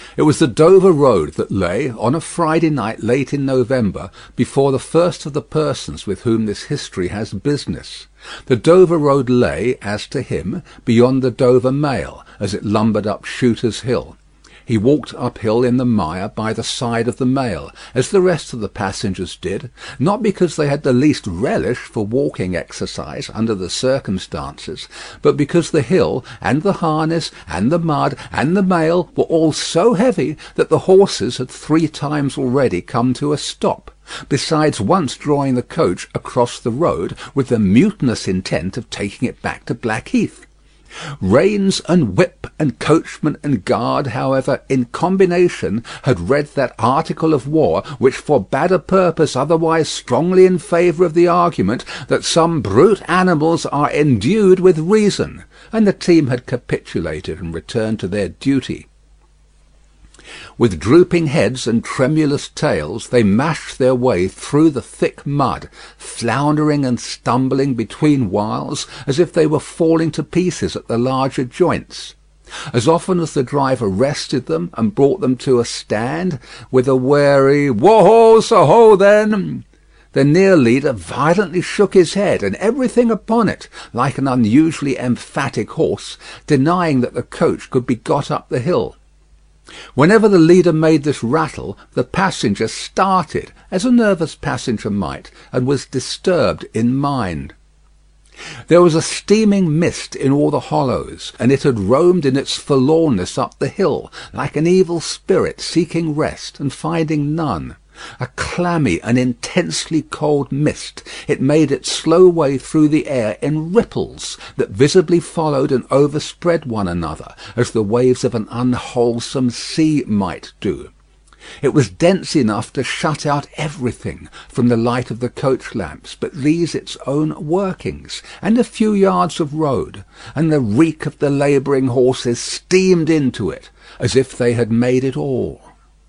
It was the Dover Road that lay, on a Friday night late in November, before the first of the persons with whom this history has business. The Dover Road lay, as to him, beyond the Dover Mail, as it lumbered up Shooter's Hill. He walked uphill in the mire by the side of the mail, as the rest of the passengers did, not because they had the least relish for walking exercise under the circumstances, but because the hill, and the harness, and the mud, and the mail were all so heavy that the horses had 3 times already come to a stop, besides once drawing the coach across the road with the mutinous intent of taking it back to Blackheath. Reins and whip and coachman and guard, however, in combination, had read that article of war which forbade a purpose otherwise strongly in favour of the argument that some brute animals are endued with reason, and the team had capitulated and returned to their duty. With drooping heads and tremulous tails they mashed their way through the thick mud, floundering and stumbling between whiles as if they were falling to pieces at the larger joints. As often as the driver rested them and brought them to a stand, with a wary "Wo-ho, so-ho, then!" the near leader violently shook his head and everything upon it, like an unusually emphatic horse, denying that the coach could be got up the hill. Whenever the leader made this rattle, the passenger started, as a nervous passenger might, and was disturbed in mind. There was a steaming mist in all the hollows, and it had roamed in its forlornness up the hill, like an evil spirit seeking rest and finding none. A clammy and intensely cold mist, it made its slow way through the air in ripples that visibly followed and overspread one another, as the waves of an unwholesome sea might do. It was dense enough to shut out everything from the light of the coach lamps but these its own workings, and a few yards of road, and the reek of the labouring horses steamed into it, as if they had made it all.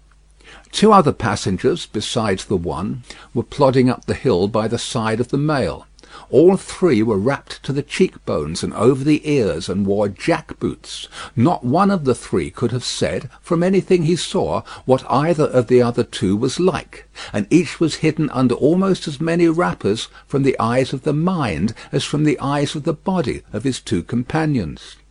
2 other passengers, besides the one, were plodding up the hill by the side of the mail. All 3 were wrapped to the cheekbones and over the ears, and wore jack-boots. Not one of the 3 could have said, from anything he saw, what either of the other 2 was like, and each was hidden under almost as many wrappers from the eyes of the mind as from the eyes of the body of his 2 companions.